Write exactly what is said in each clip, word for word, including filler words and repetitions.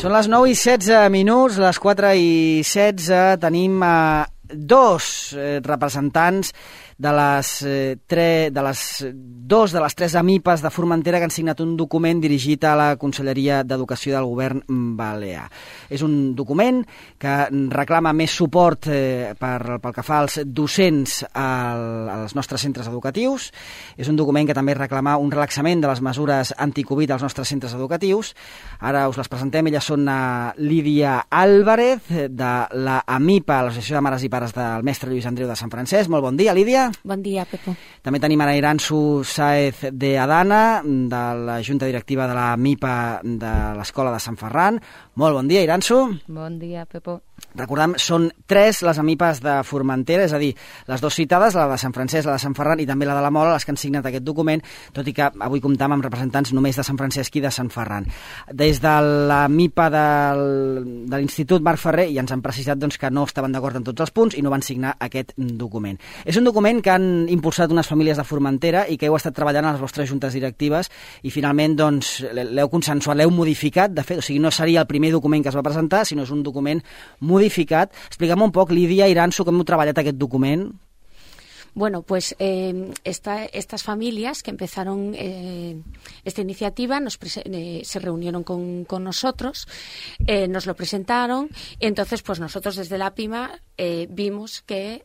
Són les nou i setze minuts, les quatre i setze. Tenim eh, dos eh, representants de les, eh, tre, de les dos de les tres AMIPAs de Formentera que han signat un document dirigit a la Conselleria d'Educació del Govern Balear. És un document que reclama més suport eh, per, pel que fa als docents al, als nostres centres educatius. És un document que també reclama un relaxament de les mesures anticovid als nostres centres educatius. Ara us les presentem. Elles són a Lídia Álvarez, de la AMIPA, l'Associació de Mares i Pares del Mestre Lluís Andreu de Sant Francesc. Molt bon dia, Lídia. Bon dia, Pepo. També tenim ara Iransu Sáez de Adana, de la Junta Directiva de la AMIPA de l'Escola de Sant Ferran. Molt bon dia, Iransu. Bon dia, Pepo. Recordem, són tres les AMIPAs de Formentera, és a dir, les dues citades, la de Sant Francesc, la de Sant Ferran i també la de la Mola, les que han signat aquest document, tot i que avui comptam amb representants només de Sant Francesc i de Sant Ferran. Des de l'AMIPA del, de l'Institut Marc Ferrer ja ens han precisat doncs, que no estaven d'acord en tots els punts i no van signar aquest document. És un document que han impulsat unes famílies de Formentera i que heu estat treballant a les vostres juntes directives i finalment doncs, l'heu consensuat, l'heu modificat, de fet, o sigui, no seria el primer document que es va presentar, sinó és un document modificat. Explica'm un poc, Lídia, Iransu, com heu treballat aquest document. Bueno, pues eh, esta, estas familias que empezaron eh, esta iniciativa nos eh, se reunieron con, con nosotros, eh, nos lo presentaron y entonces pues nosotros desde la PIMA eh, vimos que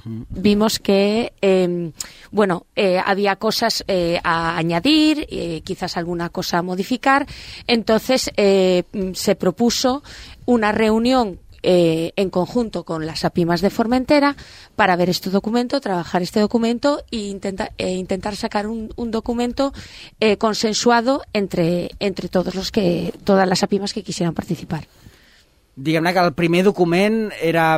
Vimos que, eh, bueno, eh, había cosas eh, a añadir, eh, quizás alguna cosa a modificar. Entonces eh, se propuso una reunión eh, en conjunto con las APIMAs de Formentera para ver este documento, trabajar este documento e intenta, eh, intentar sacar un, un documento eh, consensuado entre, entre todos los que, todas las APIMAs que quisieran participar. Diguem-ne que el primer document era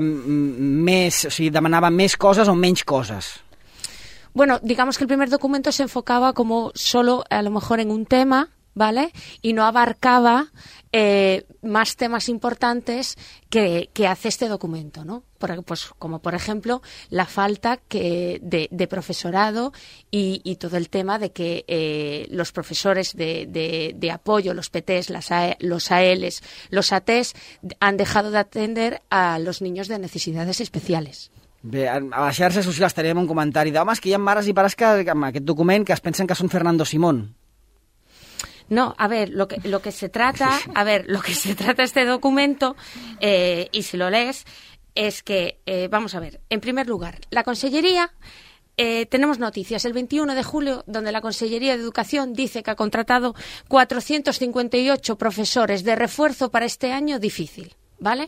més, o sigui, demanava més coses o menys coses. Bueno, digamos que el primer documento se enfocaba como solo a lo mejor en un tema, ¿vale? Y no abarcaba eh, más temas importantes que, que hace este documento, ¿no? Por, pues, como por ejemplo la falta que de, de profesorado y, y todo el tema de que eh, los profesores de, de, de apoyo, los P Ts, las A, los A Ls, los A Ts han dejado de atender a los niños de necesidades especiales. Bé, a les xarxes socials tenim un comentari de home, és que hi ha mares i pares que amb aquest document que es pensen que són Fernando Simón. No, a ver, lo que, lo que se trata, a ver, lo que se trata este documento, eh, y si lo lees, es que, eh, vamos a ver, en primer lugar, la Consellería, eh, tenemos noticias el veintiuno de julio, donde la Consellería de Educación dice que ha contratado cuatrocientos cincuenta y ocho profesores de refuerzo para este año difícil, ¿vale?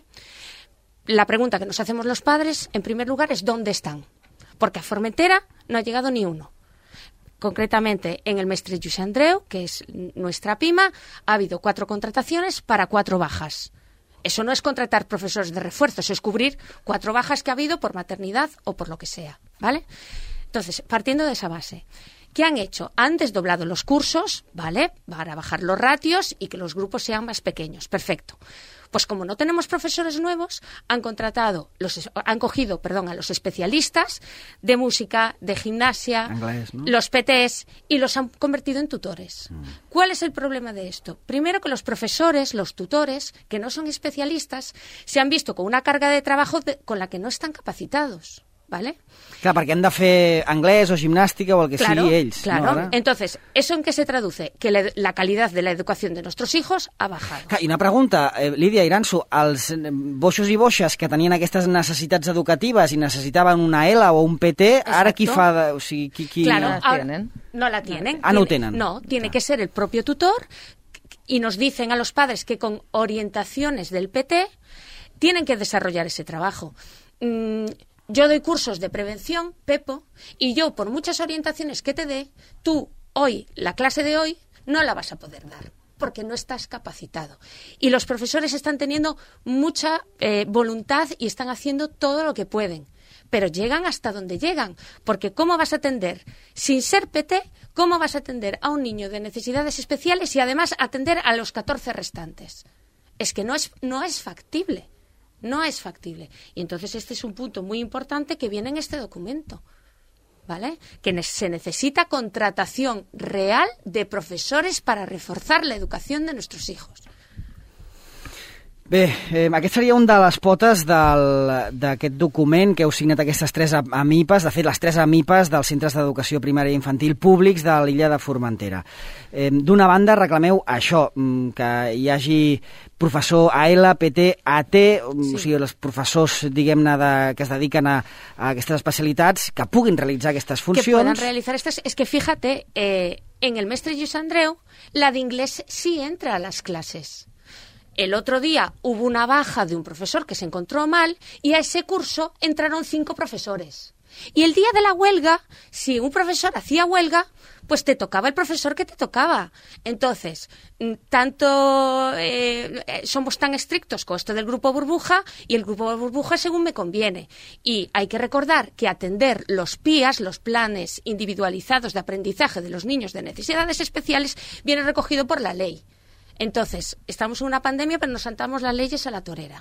La pregunta que nos hacemos los padres, en primer lugar, es ¿dónde están? Porque a Formentera no ha llegado ni uno. Concretamente, en el Mestre Lluís Andreu, que es nuestra PIMA, ha habido cuatro contrataciones para cuatro bajas. Eso no es contratar profesores de refuerzo, eso es cubrir cuatro bajas que ha habido por maternidad o por lo que sea, ¿vale? Entonces, partiendo de esa base, ¿qué han hecho? Han desdoblado los cursos, ¿vale? Para bajar los ratios y que los grupos sean más pequeños. Perfecto. Pues como no tenemos profesores nuevos, han contratado, los, han cogido, perdón, a los especialistas de música, de gimnasia, Anglés, ¿no? Los P Ts, y los han convertido en tutores. Mm. ¿Cuál es el problema de esto? Primero, que los profesores, los tutores, que no son especialistas, se han visto con una carga de trabajo de, con la que no están capacitados. ¿Vale? Clar, perquè han de fer anglès o gimnàstica o el que claro, sigui ells. Claro, ¿no? Ara? Entonces, ¿eso en qué se traduce? Que la, la calidad de la educación de nuestros hijos ha bajado. Clar, I una pregunta, eh, Lídia, Iransu, els boixos i boixes que tenien aquestes necessitats educatives i necessitaven una L o un P T, Exacto. Ara qui fa... De, o sigui, qui, qui... Claro, no la ahora, tienen. No la tienen. Ah, no ho tiene, tenen. No, tiene que ser el propio tutor y nos dicen a los padres que con orientaciones del P T tienen que desarrollar ese trabajo. Mm, Yo doy cursos de prevención, Pepo, y yo, por muchas orientaciones que te dé, tú, hoy, la clase de hoy, no la vas a poder dar, porque no estás capacitado. Y los profesores están teniendo mucha eh, voluntad y están haciendo todo lo que pueden, pero llegan hasta donde llegan, porque ¿cómo vas a atender, sin ser P T, cómo vas a atender a un niño de necesidades especiales y además atender a los catorce restantes? Es que no es, no es factible. No es factible. Y entonces este es un punto muy importante que viene en este documento, ¿vale? Que ne- se necesita contratación real de profesores para reforzar la educación de nuestros hijos. Bé, eh, aquest seria un de les potes d'aquest document que heu signat aquestes tres AMIPAs, de fet les tres AMIPAs dels centres d'educació primària i infantil públics de l'illa de Formentera. Eh, D'una banda reclameu això, que hi hagi professor A L, P T, A T, sí. O sigui, els professors, diguem-ne, de, que es dediquen a, a aquestes especialitats, que puguin realitzar aquestes funcions. Que puedan realizar estas. Es que fíjate, eh, en el Mestre Lluís Andreu, la de inglés sí entra a las clases. El otro día hubo una baja de un profesor que se encontró mal y a ese curso entraron cinco profesores. Y el día de la huelga, si un profesor hacía huelga, pues te tocaba el profesor que te tocaba. Entonces, tanto eh, somos tan estrictos con esto del grupo burbuja y el grupo burbuja según me conviene. Y hay que recordar que atender los P I As, los planes individualizados de aprendizaje de los niños de necesidades especiales, viene recogido por la ley. Entonces, estamos en una pandèmia però nos saltamos les lleis a la torera.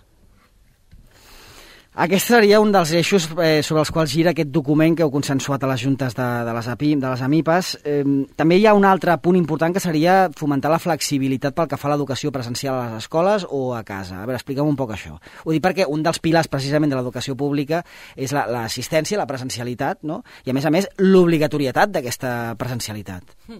Aquest seria un dels eixos eh, sobre els quals gira aquest document que heu consensuat a les juntes de, de, les, A P I, de les AMIPAs. Eh, també hi ha un altre punt important que seria fomentar la flexibilitat pel que fa a l'educació presencial a les escoles o a casa. A veure, explica'm un poc això. Ho dic perquè un dels pilars precisament de l'educació pública és l'assistència, la, la presencialitat, no? I a més a més l'obligatorietat d'aquesta presencialitat. Hmm.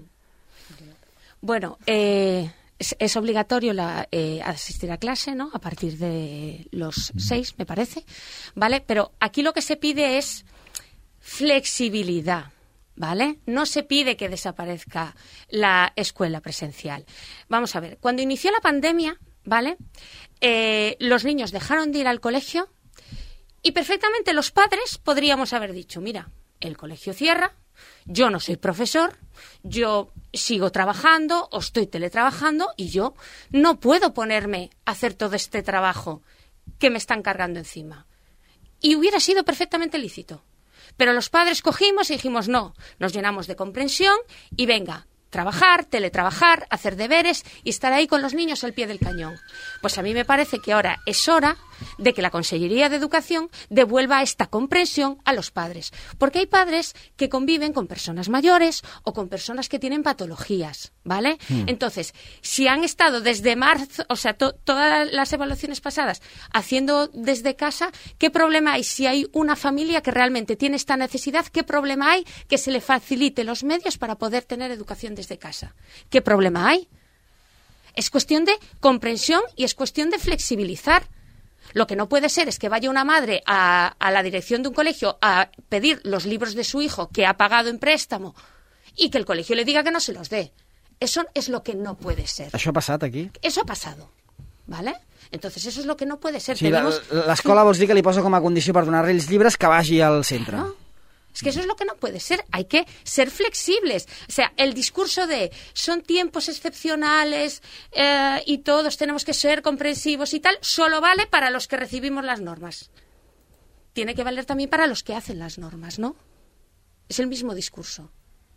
Bueno, eh... Es, es obligatorio la, eh, asistir a clase, ¿no? A partir de los seis, me parece, ¿vale? Pero aquí lo que se pide es flexibilidad, ¿vale? No se pide que desaparezca la escuela presencial. Vamos a ver, cuando inició la pandemia, ¿vale? Eh, los niños dejaron de ir al colegio y perfectamente los padres podríamos haber dicho, mira, el colegio cierra, yo no soy profesor, yo sigo trabajando o estoy teletrabajando y yo no puedo ponerme a hacer todo este trabajo que me están cargando encima. Y hubiera sido perfectamente lícito. Pero los padres cogimos y dijimos no, nos llenamos de comprensión y venga, trabajar, teletrabajar, hacer deberes y estar ahí con los niños al pie del cañón. Pues a mí me parece que ahora es hora de que la Consellería de Educación devuelva esta comprensión a los padres. Porque hay padres que conviven con personas mayores o con personas que tienen patologías, ¿vale? Mm. Entonces, si han estado desde marzo, o sea, to todas las evaluaciones pasadas, haciendo desde casa, ¿qué problema hay? Si hay una familia que realmente tiene esta necesidad, ¿qué problema hay que se le facilite los medios para poder tener educación desde casa? ¿Qué problema hay? Es cuestión de comprensión y es cuestión de flexibilizar. Lo que no puede ser es que vaya una madre a, a la dirección de un colegio a pedir los libros de su hijo que ha pagado en préstamo y que el colegio le diga que no se los dé. Eso es lo que no puede ser. ¿Això ha passat aquí? Eso ha pasado, ¿vale? Entonces eso es lo que no puede ser. Sí, Tenemos... L'escola vols dir que li posa com a condició per donar-li els llibres que vagi al centre. Claro. Es que eso es lo que no puede ser. Hay que ser flexibles. O sea, el discurso de son tiempos excepcionales eh, y todos tenemos que ser comprensivos y tal, solo vale para los que recibimos las normas. Tiene que valer también para los que hacen las normas, ¿no? Es el mismo discurso.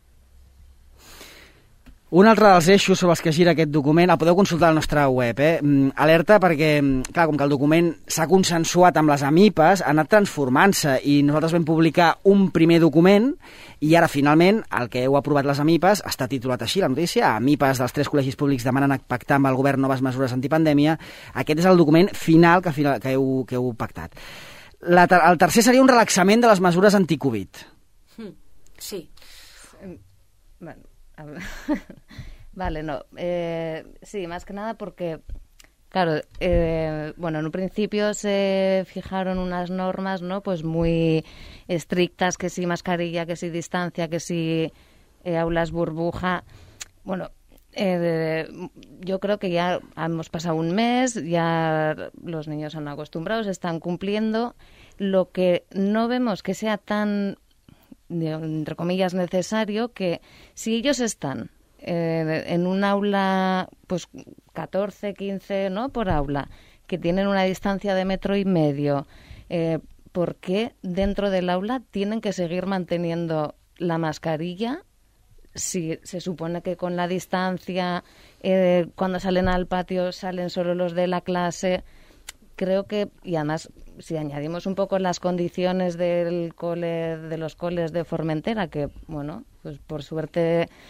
Un altre dels eixos sobre els que gira aquest document, el podeu consultar al nostre web, eh? Alerta perquè, clar, com que el document s'ha consensuat amb les AMIPAs, ha anat transformant-se i nosaltres vam publicar un primer document i ara, finalment, el que heu aprovat les AMIPAs està titulat així, la notícia, AMIPAs dels tres col·legis públics demanen pactar amb el govern noves mesures antipandèmia. Aquest és el document final que, que, heu, que heu pactat. La, el tercer seria un relaxament de les mesures anti-Covid. Sí. Bueno. Vale, no. Eh, sí, más que nada porque, claro, eh, bueno, en un principio se fijaron unas normas, ¿no? Pues muy estrictas, que si mascarilla, que si distancia, que si eh, aulas burbuja. Bueno, eh, yo creo que ya hemos pasado un mes, ya los niños han acostumbrado, se están cumpliendo. Lo que no vemos que sea tan, entre comillas, necesario, que si ellos están eh, en un aula, pues catorce, quince, ¿no?, por aula, que tienen una distancia de metro y medio, eh, ¿por qué dentro del aula tienen que seguir manteniendo la mascarilla si se supone que con la distancia, eh, cuando salen al patio salen solo los de la clase? Creo que, y además, si añadimos un poco las condiciones del cole, de los coles de Formentera, que, bueno, pues por suerte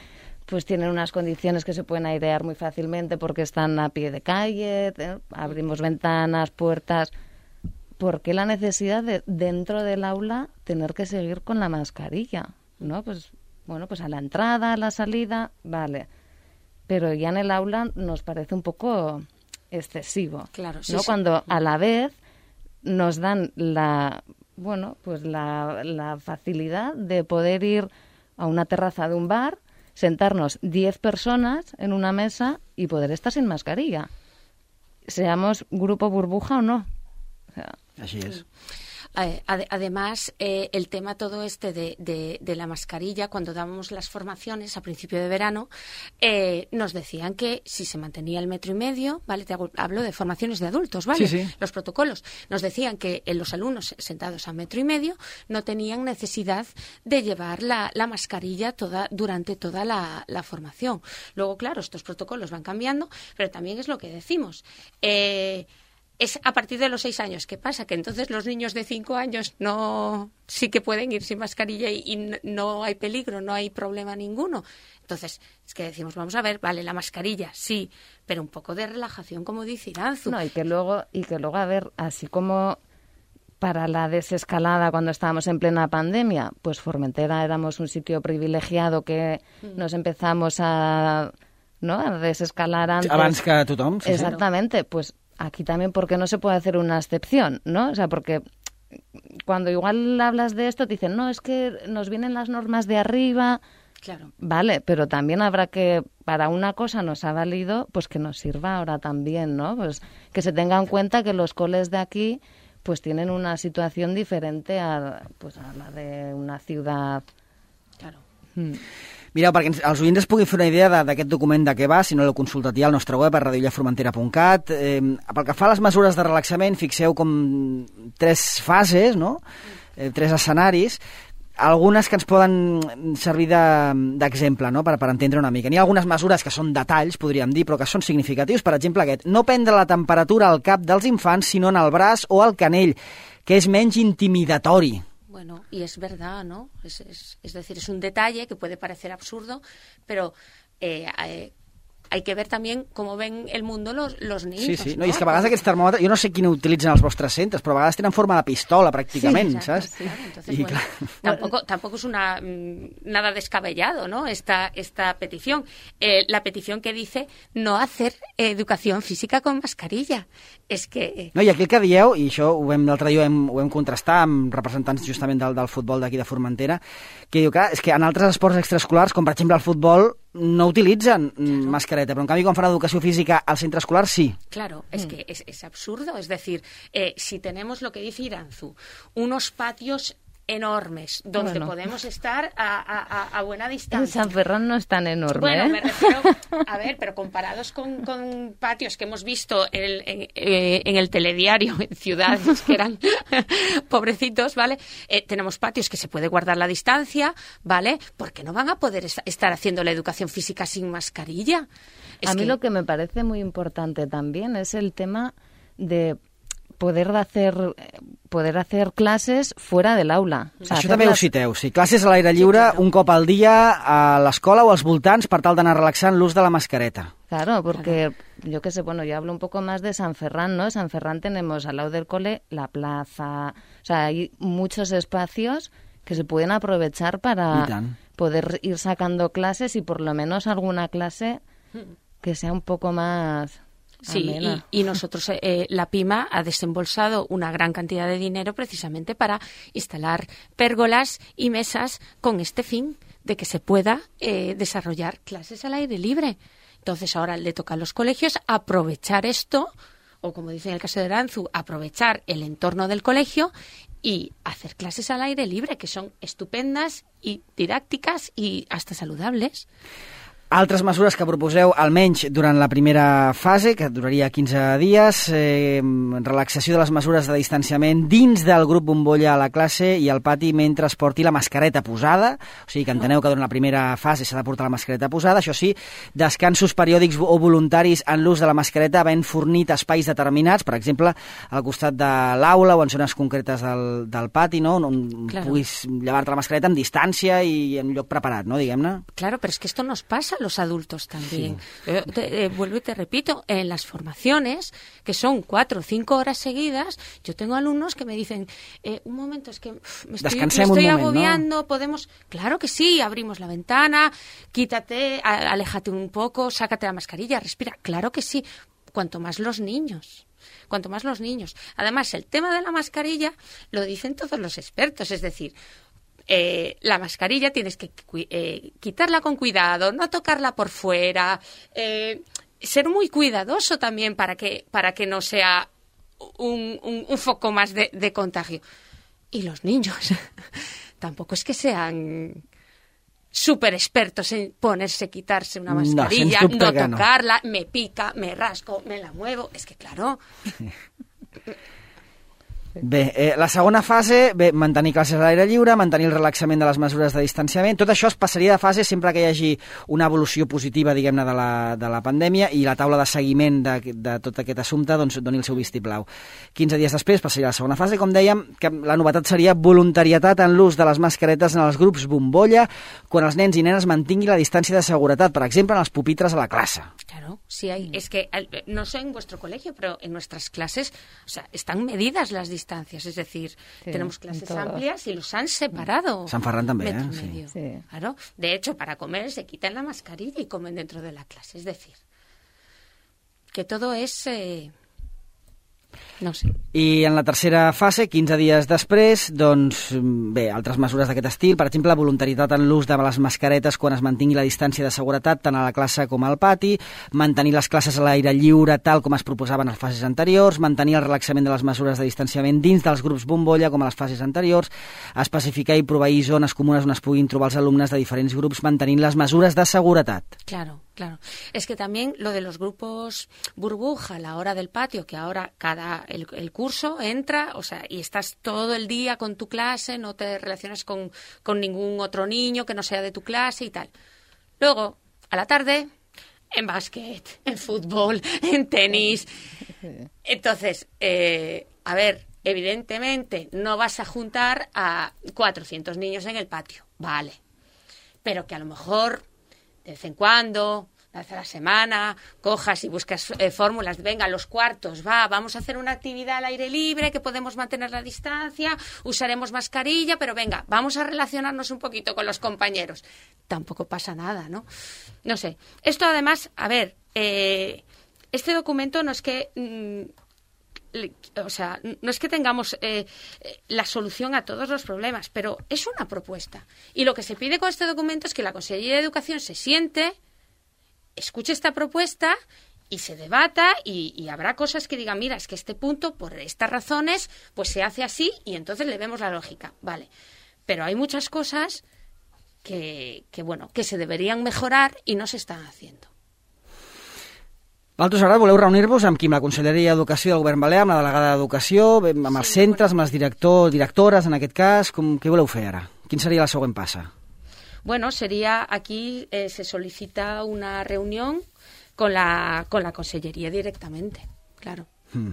pues tienen unas condiciones que se pueden airear muy fácilmente porque están a pie de calle, ¿eh? Abrimos ventanas, puertas. ¿Por qué la necesidad de dentro del aula tener que seguir con la mascarilla? ¿No? Pues bueno, pues a la entrada, a la salida, vale. Pero ya en el aula nos parece un poco excesivo. Claro, sí, ¿no? sí. Cuando a la vez nos dan la, bueno, pues la, la facilidad de poder ir a una terraza de un bar, sentarnos diez personas en una mesa y poder estar sin mascarilla. Seamos grupo burbuja o no. O sea, así es. Además, eh, el tema todo este de, de, de la mascarilla, cuando dábamos las formaciones a principio de verano, eh, nos decían que si se mantenía el metro y medio, ¿vale? Te hago, hablo de formaciones de adultos, ¿vale? Sí, sí. Los protocolos. Nos decían que eh, los alumnos sentados a metro y medio no tenían necesidad de llevar la, la mascarilla toda, durante toda la, la formación. Luego, claro, estos protocolos van cambiando, pero también es lo que decimos. Eh, Es a partir de los seis años. ¿Qué pasa? Que entonces los niños de cinco años no sí que pueden ir sin mascarilla y, y no hay peligro, no hay problema ninguno. Entonces, es que decimos, vamos a ver, vale, la mascarilla, sí, pero un poco de relajación, como dice Iranzu. No, y que luego, y que luego, a ver, así como para la desescalada cuando estábamos en plena pandemia, pues Formentera éramos un sitio privilegiado que mm. nos empezamos a, ¿no? a desescalar antes. Abans que tothom. Sí, exactamente, pues aquí también, ¿por qué no se puede hacer una excepción? ¿No? O sea, porque cuando igual hablas de esto, te dicen, no, es que nos vienen las normas de arriba. Claro. Vale, pero también habrá que, para una cosa nos ha valido, pues que nos sirva ahora también, ¿no? Pues que se tenga en cuenta que los coles de aquí, pues tienen una situación diferente a, pues, a la de una ciudad. Claro. Mm. Mireu, perquè els oients es puguin fer una idea d'aquest document de què va, si no l'heu consultat ja al nostre web, a radio illa formentera punt cat. Eh, pel que fa a les mesures de relaxament, fixeu com tres fases, no? Eh, tres escenaris, algunes que ens poden servir d'exemple, no? per, per entendre una mica. N'hi ha algunes mesures que són detalls, podríem dir, però que són significatius. Per exemple, aquest, no prendre la temperatura al cap dels infants, sinó en el braç o al canell, que és menys intimidatori. Bueno, y es verdad, ¿no? Es, es, es decir, es un detalle que puede parecer absurdo, pero eh, eh, hay que ver también cómo ven el mundo los, los niños. Sí, sí. No, no? I és que a vegades aquests termòmetres, jo no sé quin utilitzen els vostres centres, però a vegades tenen forma de pistola, pràcticament, sí, exacto, saps? Sí. Claro, entonces, y, bueno, claro. Tampoco, tampoco es una nada descabellado, ¿no? Esta, esta petición. Eh, la petición que dice no hacer eh, educación física con mascarilla. És que... No, i aquí el que dieu, i això ho vam l'altre dia ho hem, ho hem contrastat amb representants justament del, del futbol d'aquí de Formentera, que diu que és que en altres esports extraescolars, com per exemple el futbol, no utilitzen claro. mascareta, però en canvi quan fan educació física al centre escolar sí. Claro, es mm. que es, es absurdo, es decir, eh, si tenemos lo que dice Iranzu, unos patios enormes, donde bueno. podemos estar a, a, a buena distancia. En San Ferran no es tan enorme, Bueno, ¿eh? me refiero, a ver, pero comparados con, con patios que hemos visto en el, en, eh, en el telediario, en ciudades que eran pobrecitos, ¿vale? Eh, tenemos patios que se puede guardar la distancia, ¿vale? Porque no van a poder est- estar haciendo la educación física sin mascarilla. Es a mí que... lo que me parece muy importante también es el tema de poder hacer poder hacer clases fuera del aula. O sea, Això també las... ho citeu, sí. Classes a l'aire lliure, sí, claro. un cop al dia a l'escola o als voltants per tal d'anar relaxant l'ús de la mascareta. Claro, porque claro. yo qué sé, bueno, yo hablo un poco más de San Ferran, ¿no? En San Ferran tenemos al lado del cole la plaza, o sea, hay muchos espacios que se pueden aprovechar para poder ir sacando clases y por lo menos alguna clase que sea un poco más... Sí, y, y nosotros, eh, la PIMA ha desembolsado una gran cantidad de dinero precisamente para instalar pérgolas y mesas con este fin de que se pueda eh, desarrollar clases al aire libre. Entonces ahora le toca a los colegios aprovechar esto, o como dice en el caso de Aranzu, aprovechar el entorno del colegio y hacer clases al aire libre, que son estupendas y didácticas y hasta saludables. Altres mesures que proposeu, almenys durant la primera fase, que duraria quinze dies, eh, relaxació de les mesures de distanciament dins del grup bombolla a la classe i al pati mentre es porti la mascareta posada, o sigui que enteneu que durant la primera fase s'ha de portar la mascareta posada, això sí, descansos periòdics o voluntaris en l'ús de la mascareta havent fornit espais determinats, per exemple, al costat de l'aula o en zones concretes del, del pati, no? on claro. puguis llevar-te la mascareta amb distància i en un lloc preparat, no? Diguem-ne. Claro, pero es que esto nos pasa. a los adultos también. Sí. Yo te, eh, vuelvo y te repito, en las formaciones, que son cuatro o cinco horas seguidas, yo tengo alumnos que me dicen, eh, un momento, es que uf, me estoy, me estoy un moment, agobiando, ¿no? Podemos... Claro que sí, abrimos la ventana, quítate, a, aléjate un poco, sácate la mascarilla, respira. Claro que sí, cuanto más los niños. Cuanto más los niños. Además, el tema de la mascarilla lo dicen todos los expertos, es decir, eh, la mascarilla tienes que eh, quitarla con cuidado, no tocarla por fuera, eh, ser muy cuidadoso también para que, para que no sea un, un, un foco más de, de contagio. Y los niños tampoco es que sean súper expertos en ponerse, quitarse una mascarilla, no, no no tocarla, me pica, me rasco, me la muevo. És que, claro... Bé, eh, la segona fase, bé, mantenir classes a l'aire lliure, mantenir el relaxament de les mesures de distanciament, tot això es passaria de fase sempre que hi hagi una evolució positiva, diguem-ne, de, la, de la pandèmia i la taula de seguiment de, de tot aquest assumpte doncs, doni el seu vistiplau. quinze dies després passaria a la segona fase, com dèiem, que la novetat seria voluntarietat en l'ús de les mascaretes en els grups bombolla quan els nens i nenes mantinguin la distància de seguretat, per exemple, en els pupitres a la classe. Claro, sí hay. Es que, no sé en vuestro colegio, pero en nuestras clases, o sea, están medidas las distancias. Es decir, sí, tenemos clases amplias y los han separado. San Ferran también, ¿eh? Sí. Sí. Claro. De hecho, para comer se quitan la mascarilla y comen dentro de la clase. Es decir, que todo es... Eh... No sé. I en la tercera fase, quinze dies després, doncs, bé, altres mesures d'aquest estil, per exemple, voluntarietat en l'ús de les mascaretes quan es mantingui la distància de seguretat tant a la classe com al pati, mantenir les classes a l'aire lliure tal com es proposaven a les fases anteriors, mantenir el relaxament de les mesures de distanciament dins dels grups bombolla com a les fases anteriors, especificar i proveir zones comunes on es puguin trobar els alumnes de diferents grups mantenint les mesures de seguretat. Claro. Claro, es que también lo de los grupos burbuja a la hora del patio, que ahora cada el, el curso entra, o sea, y estás todo el día con tu clase, no te relacionas con, con ningún otro niño que no sea de tu clase y tal. Luego, a la tarde, en básquet, en fútbol, en tenis. Entonces, eh, a ver, evidentemente no vas a juntar a cuatrocientos niños en el patio, vale, pero que a lo mejor... de vez en cuando, una vez a la semana, cojas y buscas eh, fórmulas, venga, los cuartos, va, vamos a hacer una actividad al aire libre, que podemos mantener la distancia, usaremos mascarilla, pero venga, vamos a relacionarnos un poquito con los compañeros. Tampoco pasa nada, ¿no? No sé. Esto además, a ver, eh, este documento no es que... Mmm, o sea, no es que tengamos eh, la solución a todos los problemas, pero es una propuesta. Y lo que se pide con este documento es que la Consellería de Educación se siente, escuche esta propuesta y se debata y, y habrá cosas que digan, mira, es que este punto, por estas razones, pues se hace así y entonces le vemos la lógica. Vale, pero hay muchas cosas que, que bueno, que se deberían mejorar y no se están haciendo. Vosaltres ara voleu reunir-vos amb qui? Amb la Conselleria d'Educació del Govern Balear, amb la delegada d'Educació, amb els sí, centres, amb les directors, directores, en aquest cas. Com, què voleu fer ara? Quin seria la següent passa? Bueno, sería aquí eh, se solicita una reunión con la, con la Consellería directamente, claro. Hmm.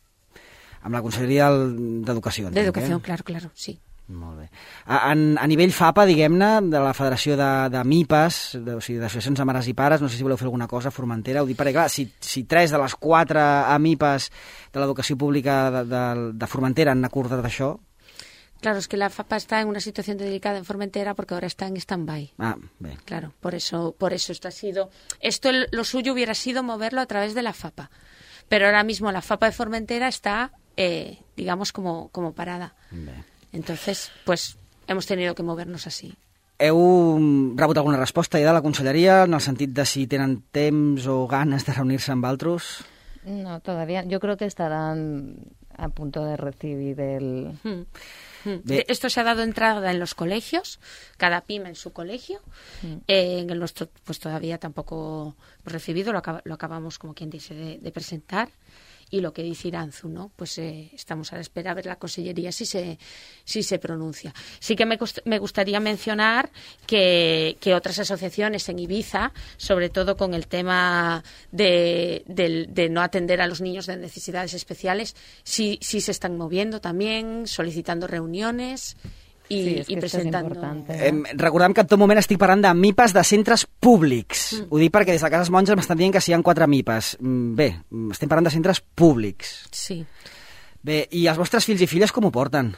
Amb la Conselleria d'Educació. D'Educació, eh? claro, claro, sí. Molt bé. A, a, a nivell FAPA, diguem-ne, de la Federació de, de MIPAs, de, o sigui, d'associacions de mares i pares, no sé si voleu fer alguna cosa, Formentera, ho dic perquè, clar, si, si tres de les quatre AMIPAs de l'educació pública de, de, de Formentera han acordat això... Claro, es que la FAPA está en una situación delicada en Formentera porque ahora está en stand-by. Ah, bé. Claro, por eso, por eso esto ha sido... Esto lo suyo hubiera sido moverlo a través de la FAPA, pero ahora mismo la FAPA de Formentera está, eh, digamos, como, como parada. Bé. Entonces, pues hemos tenido que movernos así. Heu rebut alguna resposta ja de la Conselleria en el sentit de si tenen temps o ganes de reunir-se amb altres? No, todavía. Yo creo que estarán a punto de recibir el... Hmm. Hmm. Esto se ha dado entrada en los colegios, cada pyme en su colegio. Hmm. Eh, en el nuestro, pues todavía tampoco hemos recibido, lo, acaba, lo acabamos, como quien dice, de, de presentar. Y lo que dice Iranzu, ¿no? Pues eh, estamos a la espera a ver la Consellería si se, si se pronuncia. Sí que me, me gustaría mencionar que, que otras asociaciones en Ibiza, sobre todo con el tema de, de, de no atender a los niños de necesidades especiales, sí, sí se están moviendo también, solicitando reuniones. y, sí, es y que presentando... esto es importante, Eh, recordem que en tot moment estic parlant de mipes de centres públics. Mm. Ho dic perquè des de Cases Monges m'estan dient que si hi ha quatre mipes. Bé, estem parlant de centres públics. Sí. Bé, i els vostres fills i filles com ho porten?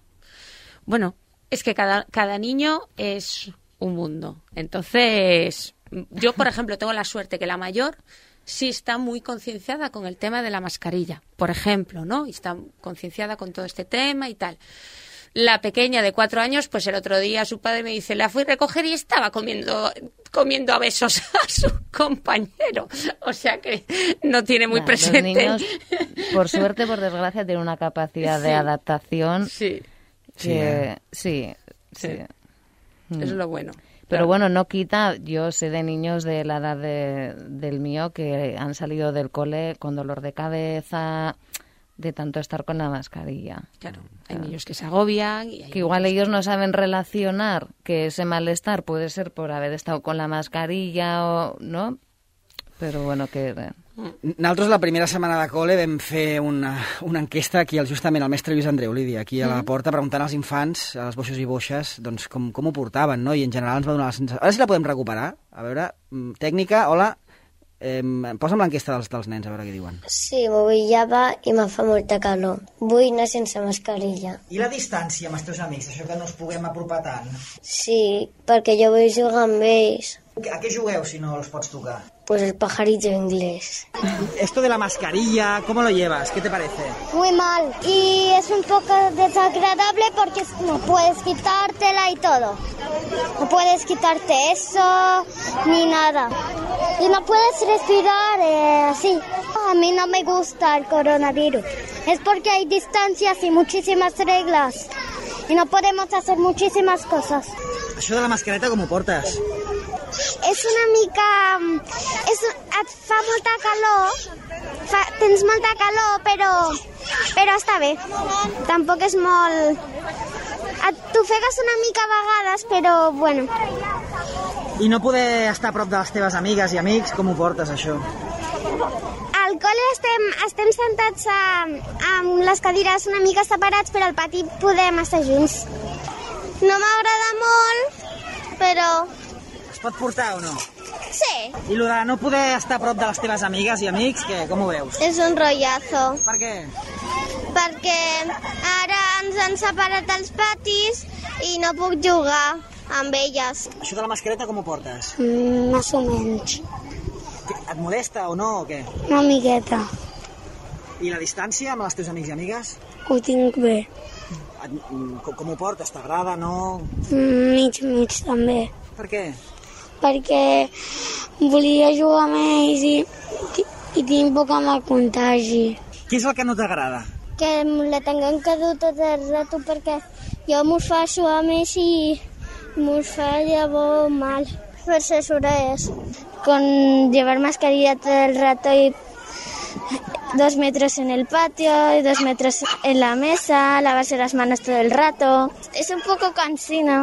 Bueno, es que cada, cada niño es un mundo. Entonces, yo, por ejemplo, tengo la suerte que la mayor sí está muy concienciada con el tema de la mascarilla, por ejemplo, ¿no? Y está concienciada con todo este tema y tal. La pequeña de cuatro años, pues el otro día su padre me dice, la fui a recoger y estaba comiendo comiendo a besos a su compañero. O sea que no tiene muy nah, presente. Los niños, por suerte, por desgracia, tienen una capacidad sí. de adaptación. Sí. Que, sí, sí, sí. sí. Es lo bueno. Pero bueno, no quita, yo sé de niños de la edad de, del mío que han salido del cole con dolor de cabeza, de tanto estar con la mascarilla. Claro, hay claro. niños que se agobian. Y hay que igual ellos no saben relacionar que ese malestar puede ser por haber estado con la mascarilla o no, pero bueno, que... Nosaltres la primera setmana de col·le vam fer una, una enquesta aquí justament al mestre Lluís Andreu, Lídia, aquí a la porta, preguntant als infants, als boixos i boixes, doncs com, com ho portaven, no? I en general ens va donar la sensació... A veure si la podem recuperar. A veure, tècnica, hola, eh, posa'm l'enquesta dels, dels nens, a veure què diuen. Sí, m'obillava i me fa molta calor. Vull anar sense mascarilla. I la distància amb els teus amics, això que no ens puguem apropar tant? Sí, perquè jo vull jugar amb ells. ¿A qué jugueu si no los pots tocar? Pues el pajarito inglés. Esto de la mascarilla, ¿cómo lo llevas? ¿Qué te parece? Muy mal. Y es un poco desagradable porque no puedes quitártela y todo. No puedes quitarte eso ni nada. Y no puedes respirar eh, así. A mí no me gusta el coronavirus. Es porque hay distancias y muchísimas reglas. Y no podemos hacer muchísimas cosas. Això de la mascareta com ho portes? És una mica... És, et fa molta calor, fa, tens molta calor, però, però està bé. Tampoc és molt... T'ofegues una mica a vegades, però bueno. I no poder estar a prop de les teves amigues i amics, com ho portes, això? Al col·le estem, estem sentats a, amb les cadires una mica separats, però al pati podem estar junts. No m'agrada molt, però... Es pot portar o no? Sí. I el de no poder estar a prop de les teves amigues i amics, què? Com ho veus? És un rotllazo. Per què? Perquè ara ens han separat els patis i no puc jugar amb elles. Això de la mascareta com ho portes? Mm, més o menys. Et molesta o no, o què? Una miqueta. I la distància amb els teus amics i amigues? Ho tinc bé. Et, com, com ho portes? T'agrada, no? Mm, mig, mig també. Per què? Perquè volia jugar amb ells i, i tinc poc amb el contagi. Què és el que no t'agrada? Que la tinguem que dur tot el rato perquè jo m'ho fa suar més i m'ho fa llavors mal. Per les orelles. Con llevar mascarilla todo el rato y dos metros en el patio y dos metros en la mesa, lavarse las manos todo el rato. Es un poco cansino.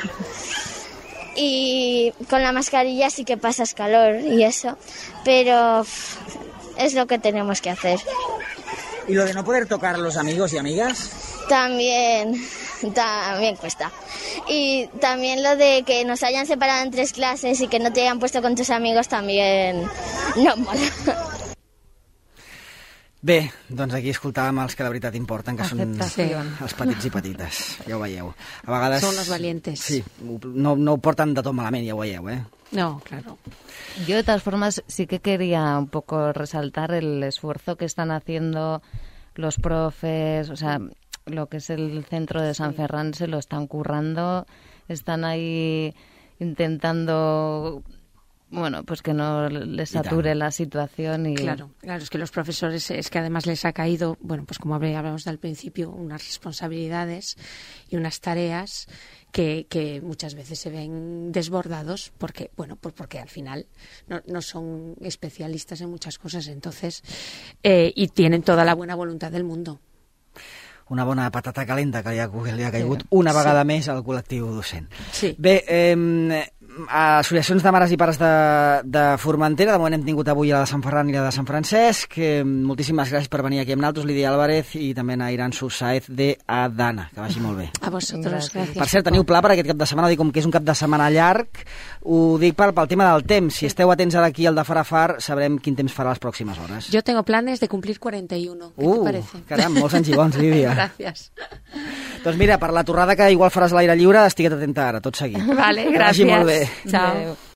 Y con la mascarilla sí que pasas calor y eso, pero es lo que tenemos que hacer. ¿Y lo de no poder tocar a los amigos y amigas? También, también cuesta. Y también lo de que nos hayan separado en tres clases y que no te hayan puesto con tus amigos también no mola. Bé, doncs aquí escoltàvem els que de veritat importen, que Aceptació. Són els petits i petites, ja ho veieu. A vegades... Són los valientes. Sí, no, no ho porten de tot malament, ja ho veieu, eh? No, claro. Yo de todas formas sí que quería un poco resaltar el esfuerzo que están haciendo los profes, o sea, lo que es el centro de San Ferran se lo están currando, están ahí intentando... Bueno, pues que no les sature la situación y... Claro, claro, es que los profesores, es que además les ha caído, bueno, pues como hablábamos al principio, unas responsabilidades y unas tareas que, que muchas veces se ven desbordados porque, bueno, pues porque al final no, no son especialistas en muchas cosas, entonces, eh, y tienen toda la buena voluntad del mundo. Una bona patata calenta que li ha, li ha caigut una vegada sí. més al col·lectiu docent. Sí. Bé, eh, associacions de mares i pares de, de Formentera. De moment hem tingut avui la de Sant Ferran i la de Sant Francesc. Eh, moltíssimes gràcies per venir aquí amb nosaltres, Lídia Álvarez, i també a Iransu Saez de Adana. Que vagi molt bé. A vosaltres, gràcies. Per cert, teniu pla per aquest cap de setmana? Dic, com que és un cap de setmana llarg, ho dic pel, pel tema del temps. Si esteu atents ara aquí al de Far a Far, sabrem quin temps farà les pròximes hores. Yo tengo planes de cumplir cuarenta y uno. ¿Qué uh, te parece? Caram, molts anys i bons, Lídia. Gràcies. Doncs mira, per la torrada que igual faràs a l'aire lliure, estigue't atenta ara, tot seguit. Vale, que vagi gràcies. molt bé. Chao. Adéu.